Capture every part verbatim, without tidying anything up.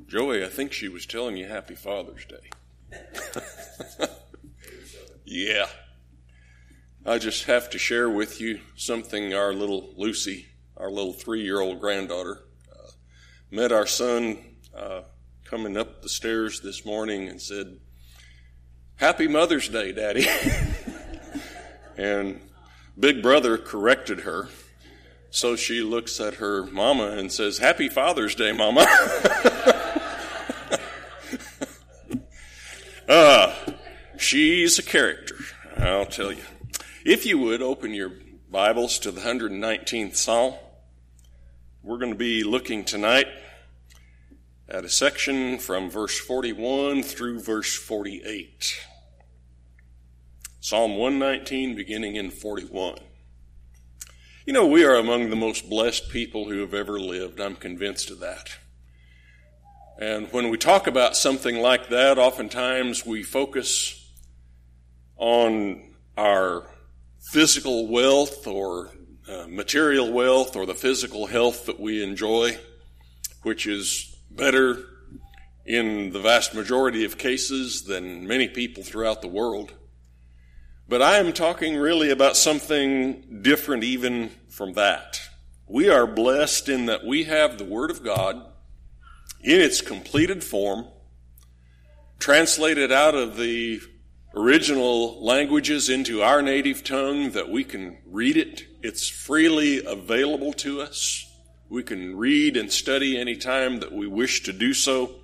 Joey, I think she was telling you Happy Father's Day. Yeah. I just have to share with you something our little Lucy, our little three-year-old granddaughter, uh, met our son uh, coming up the stairs this morning and said, "Happy Mother's Day, Daddy." And Big Brother corrected her. So she looks at her mama and says, "Happy Father's Day, Mama." uh, she's a character, I'll tell you. If you would, open your Bibles to the one hundred nineteenth Psalm. We're going to be looking tonight at a section from verse forty-one through verse forty-eight. Psalm one nineteen, beginning in forty-one. You know, we are among the most blessed people who have ever lived. I'm convinced of that. And when we talk about something like that, oftentimes we focus on our physical wealth or uh, material wealth or the physical health that we enjoy, which is better in the vast majority of cases than many people throughout the world. But I am talking really about something different even from that. We are blessed in that we have the Word of God in its completed form, translated out of the original languages into our native tongue, that we can read it. It's freely available to us. We can read and study any time that we wish to do so.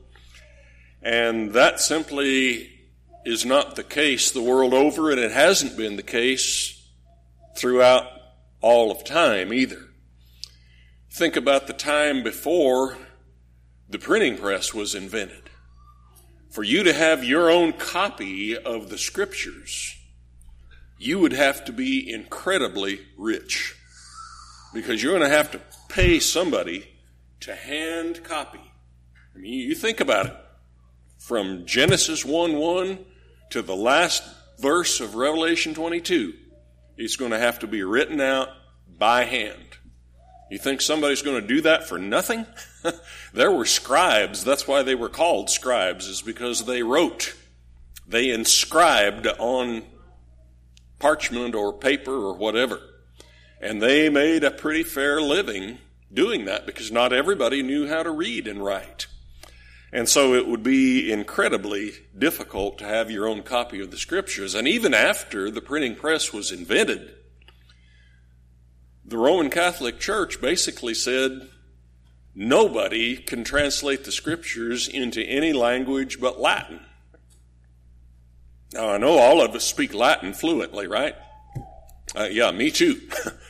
And that simply is not the case the world over, and it hasn't been the case throughout all of time either. Think about the time before the printing press was invented. For you to have your own copy of the Scriptures, you would have to be incredibly rich, because you're going to have to pay somebody to hand copy. I mean, you think about it. From Genesis one one to the last verse of Revelation twenty-two, it's going to have to be written out by hand. You think somebody's going to do that for nothing? There were scribes. That's why they were called scribes, is because they wrote. They inscribed on parchment or paper or whatever. And they made a pretty fair living doing that, because not everybody knew how to read and write. And so it would be incredibly difficult to have your own copy of the Scriptures. And even after the printing press was invented, the Roman Catholic Church basically said nobody can translate the Scriptures into any language but Latin. Now, I know all of us speak Latin fluently, right? Uh, yeah, me too.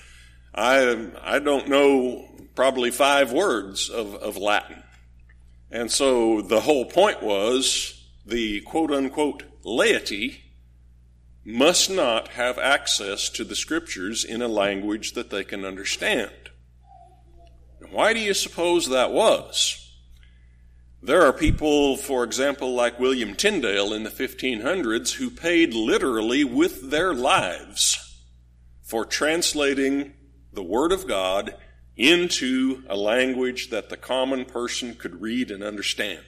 I I don't know probably five words of, of Latin. And so the whole point was the quote-unquote laity must not have access to the Scriptures in a language that they can understand. Why do you suppose that was? There are people, for example, like William Tyndale in the fifteen hundreds, who paid literally with their lives for translating the Word of God into a language that the common person could read and understand.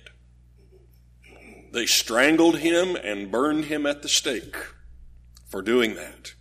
They strangled him and burned him at the stake for doing that.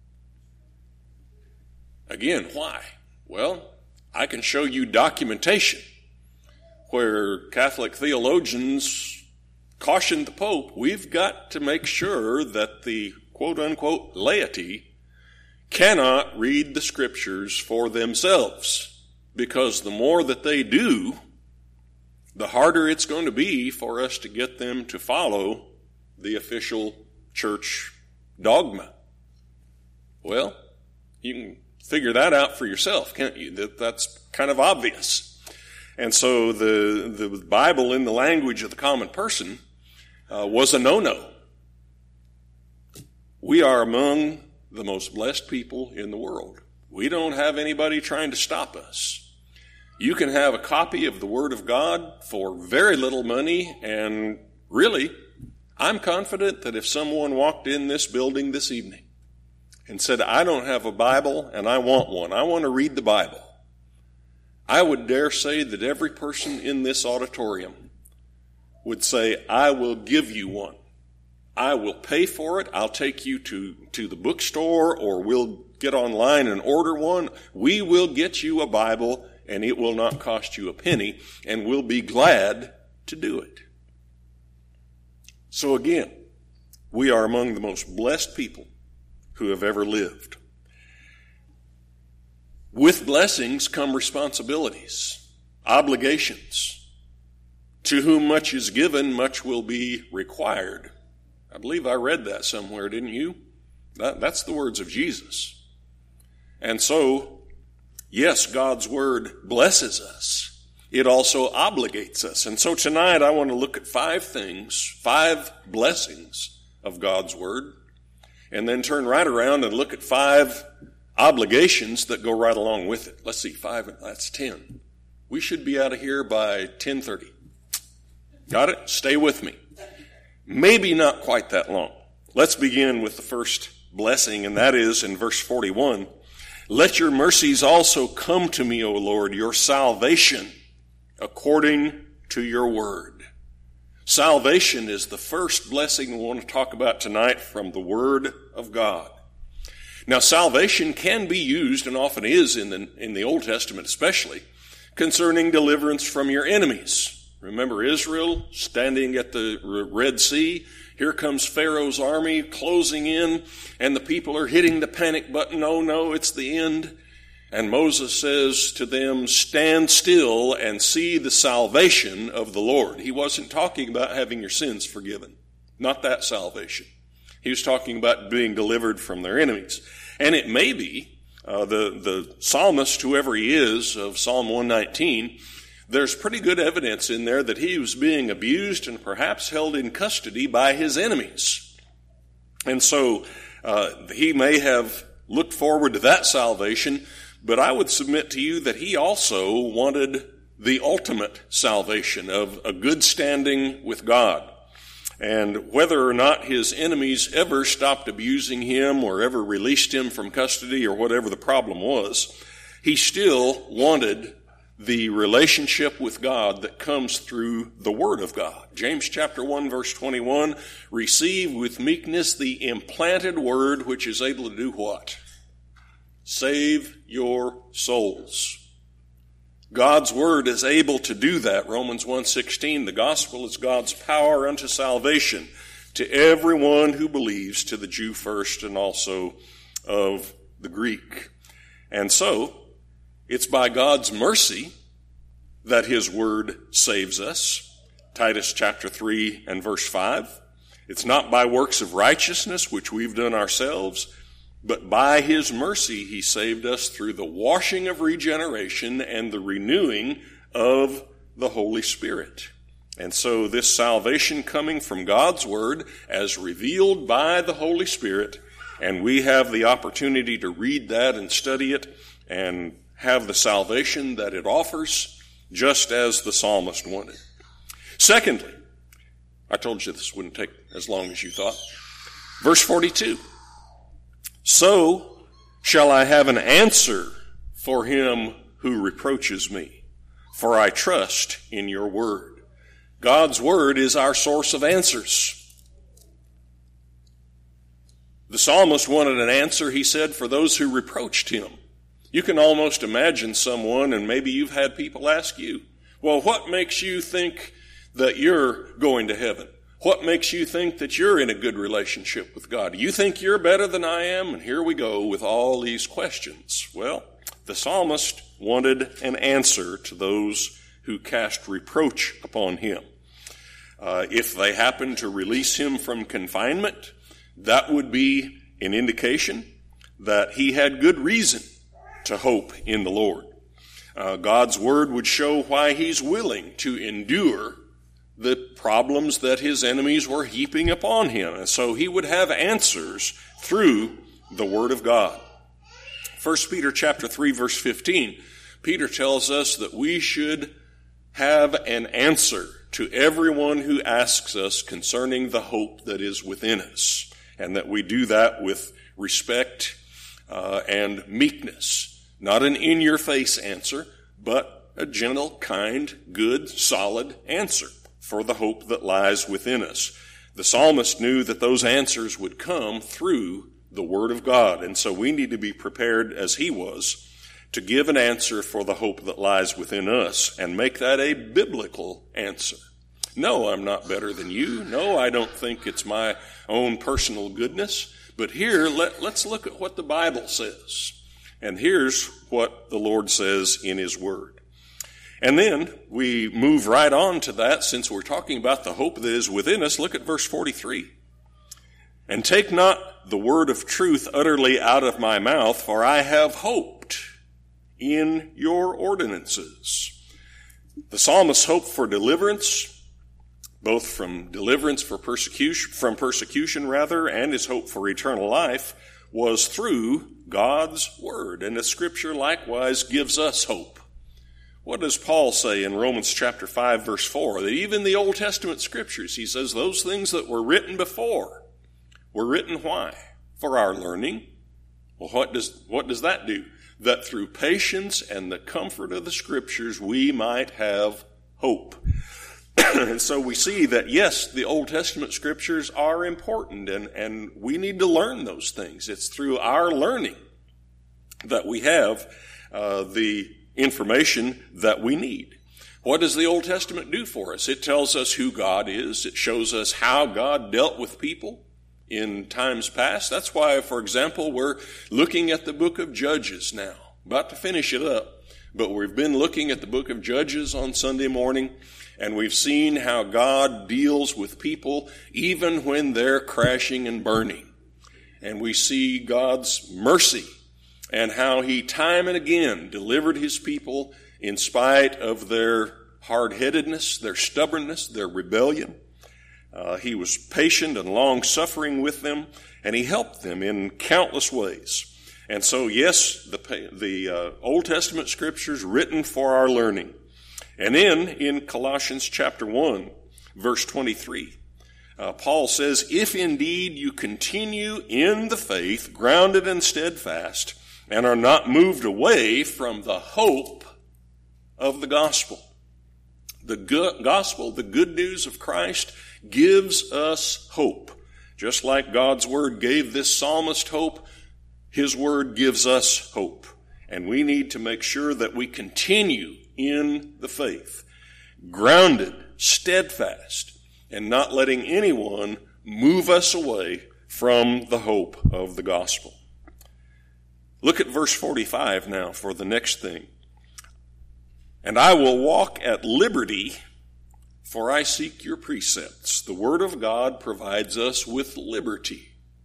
Again, why? Well, I can show you documentation where Catholic theologians cautioned the Pope, we've got to make sure that the quote-unquote laity cannot read the Scriptures for themselves, because the more that they do, the harder it's going to be for us to get them to follow the official church dogma. Well, you can figure that out for yourself, can't you? That that's kind of obvious. And so the the Bible in the language of the common person uh, was a no-no. We are among the most blessed people in the world. We don't have anybody trying to stop us. You can have a copy of the Word of God for very little money, and really, I'm confident that if someone walked in this building this evening and said, I don't have a Bible and I want one, I want to read the Bible, I would dare say that every person in this auditorium would say, I will give you one. I will pay for it. I'll take you to, to the bookstore, or we'll get online and order one. We will get you a Bible, and it will not cost you a penny, and we'll be glad to do it. So again, we are among the most blessed people who have ever lived. With blessings come responsibilities, obligations. To whom much is given, much will be required. I believe I read that somewhere, didn't you? That, that's the words of Jesus. And so, yes, God's word blesses us. It also obligates us. And so tonight I want to look at five things, five blessings of God's word, and then turn right around and look at five obligations that go right along with it. Let's see, five, that's ten. We should be out of here by ten thirty. Got it? Stay with me. Maybe not quite that long. Let's begin with the first blessing, and that is in verse forty-one. Let your mercies also come to me, O Lord, your salvation, according to your word. Salvation is the first blessing we want to talk about tonight from the word of God. Now, salvation can be used, and often is in the, in the Old Testament especially, concerning deliverance from your enemies. Remember Israel standing at the Red Sea? Here comes Pharaoh's army closing in, and the people are hitting the panic button. Oh no, it's the end. And Moses says to them, stand still and see the salvation of the Lord. He wasn't talking about having your sins forgiven. Not that salvation. He was talking about being delivered from their enemies. And it may be, uh, the, the psalmist, whoever he is, of Psalm one nineteen, there's pretty good evidence in there that he was being abused and perhaps held in custody by his enemies. And so uh, he may have looked forward to that salvation, but I would submit to you that he also wanted the ultimate salvation of a good standing with God. And whether or not his enemies ever stopped abusing him or ever released him from custody or whatever the problem was, he still wanted the relationship with God that comes through the Word of God. James chapter one, verse twenty-one, receive with meekness the implanted Word, which is able to do what? Save your souls. God's Word is able to do that. Romans one sixteen, the gospel is God's power unto salvation to everyone who believes, to the Jew first and also of the Greek. And so, it's by God's mercy that his word saves us. Titus chapter three and verse five. It's not by works of righteousness which we've done ourselves, but by his mercy he saved us through the washing of regeneration and the renewing of the Holy Spirit. And so this salvation coming from God's word as revealed by the Holy Spirit, and we have the opportunity to read that and study it and have the salvation that it offers, just as the psalmist wanted. Secondly, I told you this wouldn't take as long as you thought. Verse forty-two, so shall I have an answer for him who reproaches me, for I trust in your word. God's word is our source of answers. The psalmist wanted an answer, he said, for those who reproached him. You can almost imagine someone, and maybe you've had people ask you, well, what makes you think that you're going to heaven? What makes you think that you're in a good relationship with God? Do you think you're better than I am? And here we go with all these questions. Well, the psalmist wanted an answer to those who cast reproach upon him. Uh, if they happened to release him from confinement, that would be an indication that he had good reason to hope in the Lord. Uh, God's word would show why he's willing to endure the problems that his enemies were heaping upon him. And so he would have answers through the word of God. First Peter chapter three, verse fifteen, Peter tells us that we should have an answer to everyone who asks us concerning the hope that is within us, and that we do that with respect uh, and meekness. Not an in-your-face answer, but a gentle, kind, good, solid answer. for the hope that lies within us. The psalmist knew that those answers would come through the Word of God, and so we need to be prepared as he was to give an answer for the hope that lies within us and make that a biblical answer. No, I'm not better than you. No, I don't think it's my own personal goodness. But here, let, let's look at what the Bible says. And here's what the Lord says in his Word. And then we move right on to that, since we're talking about the hope that is within us. Look at verse forty-three. And take not the word of truth utterly out of my mouth, for I have hoped in your ordinances. The psalmist's hope for deliverance, both from deliverance for persecution, from persecution rather, and his hope for eternal life, was through God's word. And the scripture likewise gives us hope. What does Paul say in Romans chapter five, verse four? That even the Old Testament scriptures, he says, those things that were written before were written why? For our learning. Well, what does, what does that do? That through patience and the comfort of the scriptures we might have hope. And so we see that, yes, the Old Testament scriptures are important, and, and we need to learn those things. It's through our learning that we have uh, the information that we need. What does the Old Testament do for us? It tells us who God is. It shows us how God dealt with people in times past. That's why, for example, we're looking at the book of Judges now. About to finish it up, but we've been looking at the book of Judges on Sunday morning, and we've seen how God deals with people even when they're crashing and burning. And we see God's mercy and how he time and again delivered his people in spite of their hard-headedness, their stubbornness, their rebellion. Uh, he was patient and long-suffering with them, and he helped them in countless ways. And so, yes, the, the uh, Old Testament scriptures written for our learning. And then in Colossians chapter one, verse twenty-three, uh, Paul says, if indeed you continue in the faith, grounded and steadfast, and are not moved away from the hope of the gospel. The good gospel, the good news of Christ, gives us hope. Just like God's word gave this psalmist hope, his word gives us hope. And we need to make sure that we continue in the faith, grounded, steadfast, and not letting anyone move us away from the hope of the gospel. Look at verse forty-five now for the next thing. And I will walk at liberty, for I seek your precepts. The word of God provides us with liberty.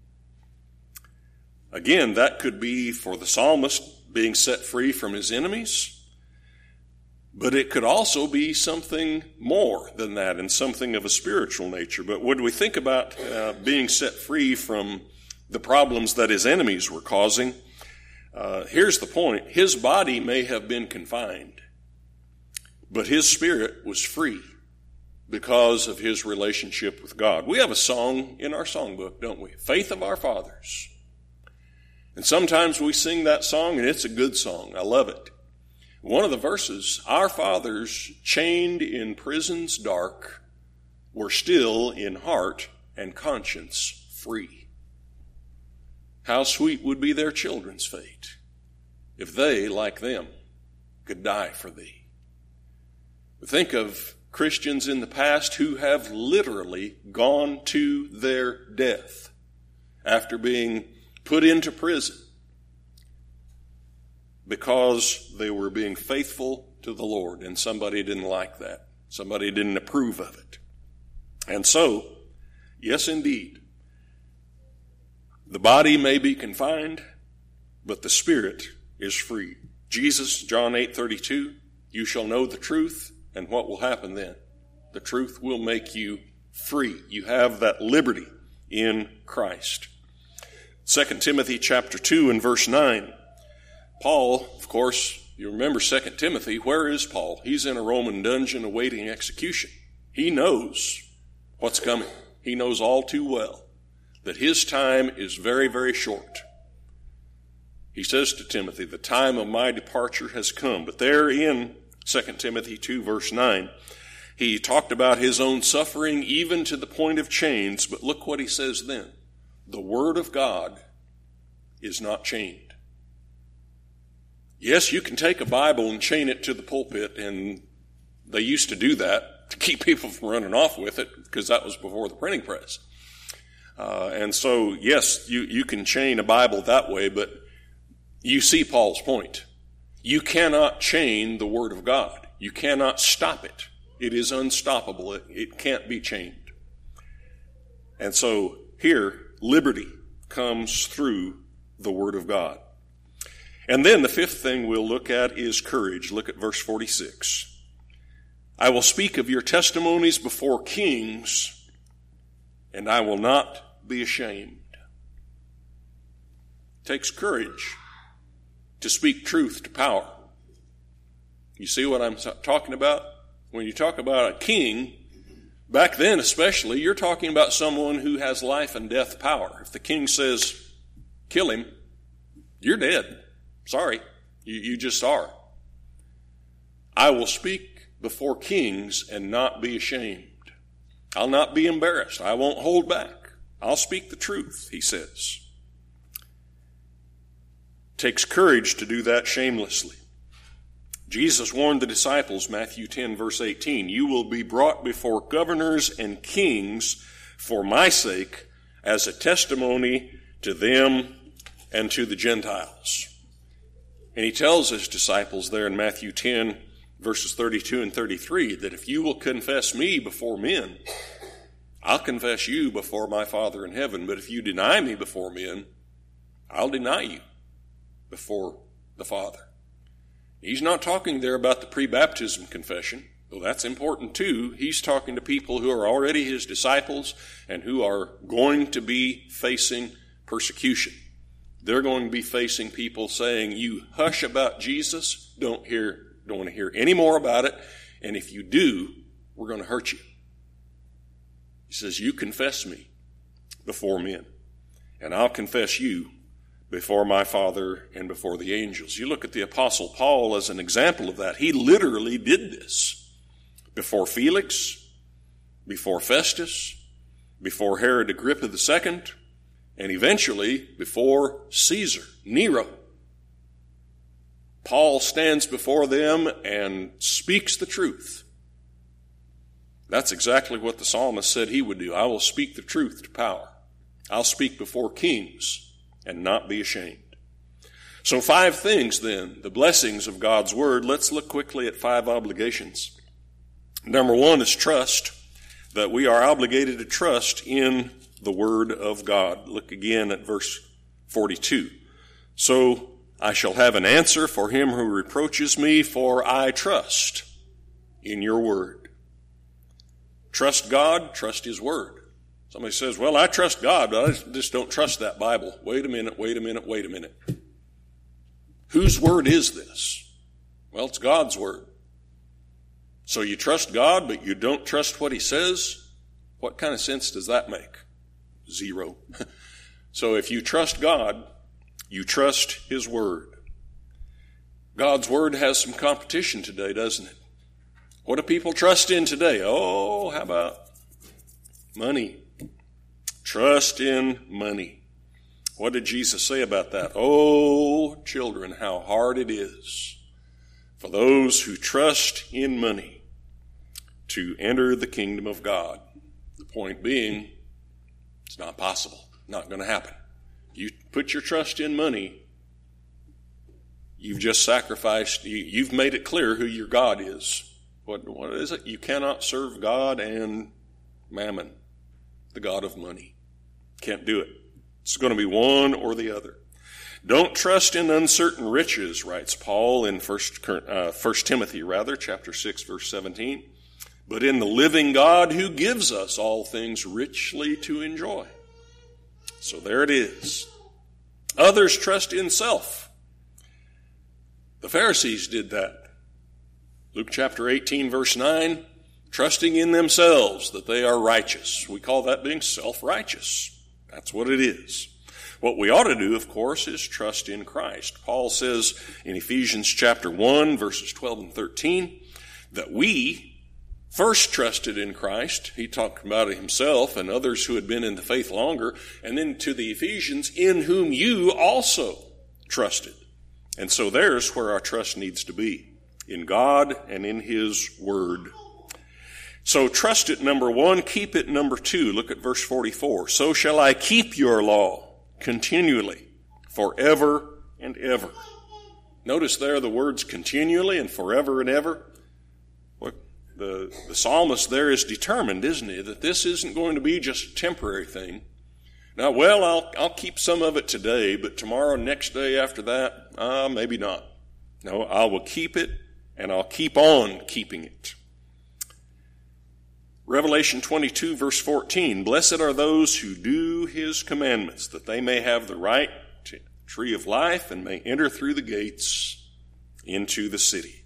Again, that could be for the psalmist being set free from his enemies, but it could also be something more than that and something of a spiritual nature. But when we think about uh, being set free from the problems that his enemies were causing, uh, here's the point. His body may have been confined, but his spirit was free because of his relationship with God. We have a song in our songbook, don't we? Faith of Our Fathers. And sometimes we sing that song, and it's a good song. I love it. One of the verses, our fathers, chained in prisons dark, were still in heart and conscience free. How sweet would be their children's fate if they, like them, could die for thee. Think of Christians in the past who have literally gone to their death after being put into prison because they were being faithful to the Lord, and somebody didn't like that. Somebody didn't approve of it. And so, yes, indeed, the body may be confined, but the spirit is free. Jesus, John eight thirty-two, you shall know the truth, and what will happen then? The truth will make you free. You have that liberty in Christ. Second Timothy chapter two and verse nine. Paul, of course, you remember Second Timothy. Where is Paul? He's in a Roman dungeon awaiting execution. He knows what's coming. He knows all too well that his time is very, very short. He says to Timothy, the time of my departure has come. But there in Second Timothy two verse nine, He talked about his own suffering even to the point of chains, but look what he says then. The Word of God is not chained. Yes, you can take a Bible and chain it to the pulpit, and they used to do that to keep people from running off with it, because that was before the printing press. Uh, and so, yes, you, you can chain a Bible that way, but you see Paul's point. You cannot chain the Word of God. You cannot stop it. It is unstoppable. It, it can't be chained. And so here, liberty comes through the Word of God. And then the fifth thing we'll look at is courage. Look at verse forty-six. I will speak of your testimonies before kings, and I will not be ashamed. It takes courage to speak truth to power. You see what I'm talking about? When you talk about a king, back then especially, you're talking about someone who has life and death power. If the king says, kill him, you're dead. Sorry, you, you just are. I will speak before kings and not be ashamed. I'll not be embarrassed. I won't hold back. I'll speak the truth, he says. It takes courage to do that shamelessly. Jesus warned the disciples, Matthew ten, verse eighteen, you will be brought before governors and kings for my sake as a testimony to them and to the Gentiles. And he tells his disciples there in Matthew ten, verses thirty-two and thirty-three, that if you will confess me before men, I'll confess you before my Father in heaven. But if you deny me before men, I'll deny you before the Father. He's not talking there about the pre-baptism confession, though that's important too. He's talking to people who are already his disciples and who are going to be facing persecution. They're going to be facing people saying, you hush about Jesus, don't hear, don't want to hear any more about it, and if you do, we're going to hurt you. He says, you confess me before men, and I'll confess you before my Father and before the angels. You look at the Apostle Paul as an example of that. He literally did this before Felix, before Festus, before Herod Agrippa the Second, and eventually before Caesar, Nero. Paul stands before them and speaks the truth. That's exactly what the psalmist said he would do. I will speak the truth to power. I'll speak before kings and not be ashamed. So five things then, the blessings of God's word. Let's look quickly at five obligations. Number one is trust, that we are obligated to trust in the word of God. Look again at verse forty-two. So I shall have an answer for him who reproaches me, for I trust in your word. Trust God, trust his word. Somebody says, well, I trust God, but I just don't trust that Bible. Wait a minute, wait a minute, wait a minute. Whose word is this? Well, it's God's word. So you trust God, but you don't trust what he says? What kind of sense does that make? Zero. So if you trust God, you trust his word. God's word has some competition today, doesn't it? What do people trust in today? Oh, how about money? Trust in money. What did Jesus say about that? Oh, children, how hard it is for those who trust in money to enter the kingdom of God. The point being, it's not possible. Not going to happen. You put your trust in money, you've just sacrificed, you, you've made it clear who your God is. What, what is it? You cannot serve God and mammon, the god of money. Can't do it. It's going to be one or the other. Don't trust in uncertain riches, writes Paul in First, uh, First Timothy, rather, chapter six, verse seventeen. But in the living God who gives us all things richly to enjoy. So there it is. Others trust in self. The Pharisees did that. Luke chapter eighteen, verse nine, trusting in themselves that they are righteous. We call that being self-righteous. That's what it is. What we ought to do, of course, is trust in Christ. Paul says in Ephesians chapter one, verses twelve and thirteen, that we first trusted in Christ. He talked about it himself and others who had been in the faith longer. And then to the Ephesians, in whom you also trusted. And so there's where our trust needs to be, in God and in His Word. So trust it, number one. Keep it, number two. Look at verse forty-four. So shall I keep your law continually, forever and ever. Notice there the words continually and forever and ever. What the, the psalmist there is determined, isn't he, that this isn't going to be just a temporary thing. Now, well, I'll, I'll keep some of it today, but tomorrow, next day after that, uh, maybe not. No, I will keep it, and I'll keep on keeping it. Revelation twenty-two, verse fourteen, blessed are those who do His commandments, that they may have the right to the tree of life and may enter through the gates into the city.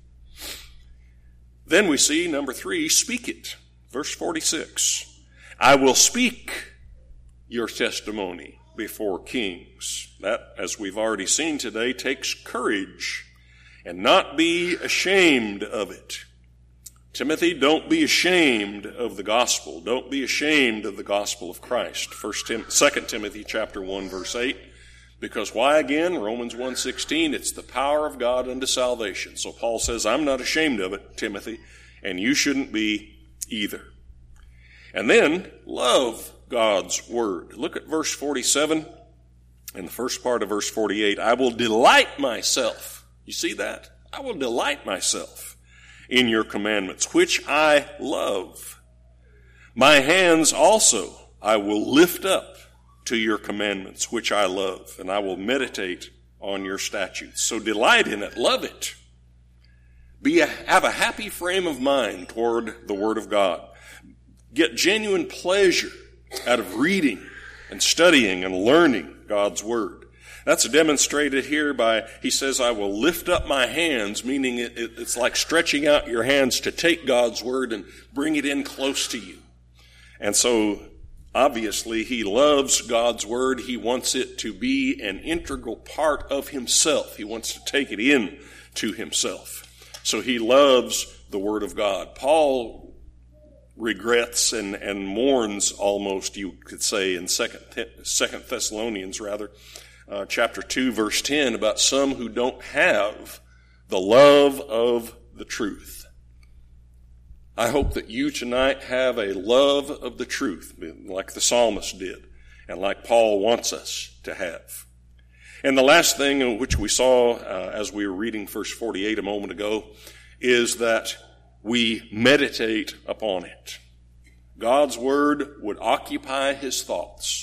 Then we see, number three, speak it. Verse forty-six, I will speak your testimony before kings. That, as we've already seen today, takes courage, and not be ashamed of it. Timothy, don't be ashamed of the gospel. Don't be ashamed of the gospel of Christ. First Tim, Second Timothy chapter one, verse eight. Because why again? Romans one sixteen, it's the power of God unto salvation. So Paul says, I'm not ashamed of it, Timothy, and you shouldn't be either. And then, love God's word. Look at verse forty-seven and the first part of verse forty-eight. I will delight myself. You see that? I will delight myself in your commandments, which I love. My hands also I will lift up to your commandments, which I love, and I will meditate on your statutes. So delight in it, love it. Be a, have a happy frame of mind toward the Word of God. Get genuine pleasure out of reading and studying and learning God's Word. That's demonstrated here by, he says, I will lift up my hands, meaning it, it, it's like stretching out your hands to take God's Word and bring it in close to you. And so, obviously, he loves God's Word. He wants it to be an integral part of himself. He wants to take it in to himself. So he loves the Word of God. Paul regrets and, and mourns almost, you could say, in Second, Second Thessalonians, rather, uh, chapter two, verse ten, about some who don't have the love of the truth. I hope that you tonight have a love of the truth, like the psalmist did, and like Paul wants us to have. And the last thing which we saw uh, as we were reading verse forty-eight a moment ago is that we meditate upon it. God's Word would occupy his thoughts.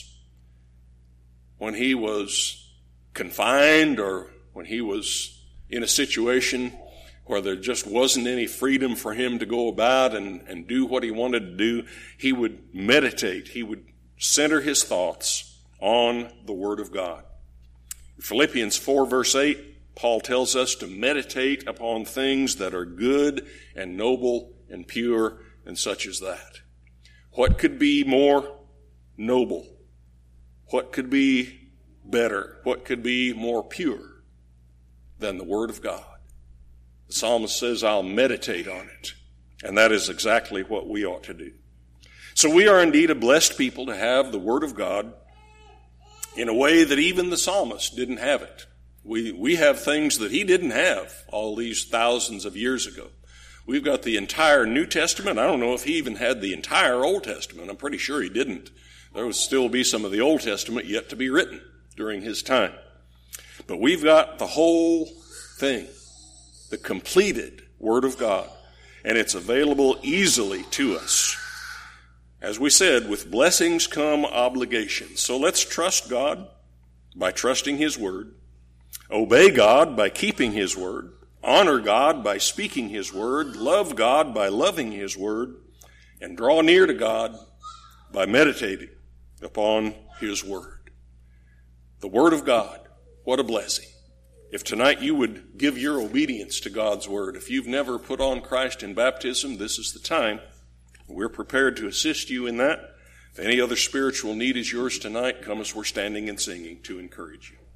When he was confined or when he was in a situation where there just wasn't any freedom for him to go about and, and do what he wanted to do, he would meditate. He would center his thoughts on the Word of God. Philippians four, verse eight, Paul tells us to meditate upon things that are good and noble and pure and such as that. What could be more noble? What could be better? What could be more pure than the Word of God? The psalmist says, I'll meditate on it. And that is exactly what we ought to do. So we are indeed a blessed people to have the Word of God in a way that even the psalmist didn't have it. We, we have things that he didn't have all these thousands of years ago. We've got the entire New Testament. I don't know if he even had the entire Old Testament. I'm pretty sure he didn't. There would still be some of the Old Testament yet to be written during his time. But we've got the whole thing, the completed Word of God, and it's available easily to us. As we said, with blessings come obligations. So let's trust God by trusting his Word, obey God by keeping his Word, honor God by speaking his Word, love God by loving his Word, and draw near to God by meditating upon his Word. The Word of God, what a blessing. If tonight you would give your obedience to God's Word, if you've never put on Christ in baptism, this is the time. We're prepared to assist you in that. If any other spiritual need is yours tonight, come as we're standing and singing to encourage you.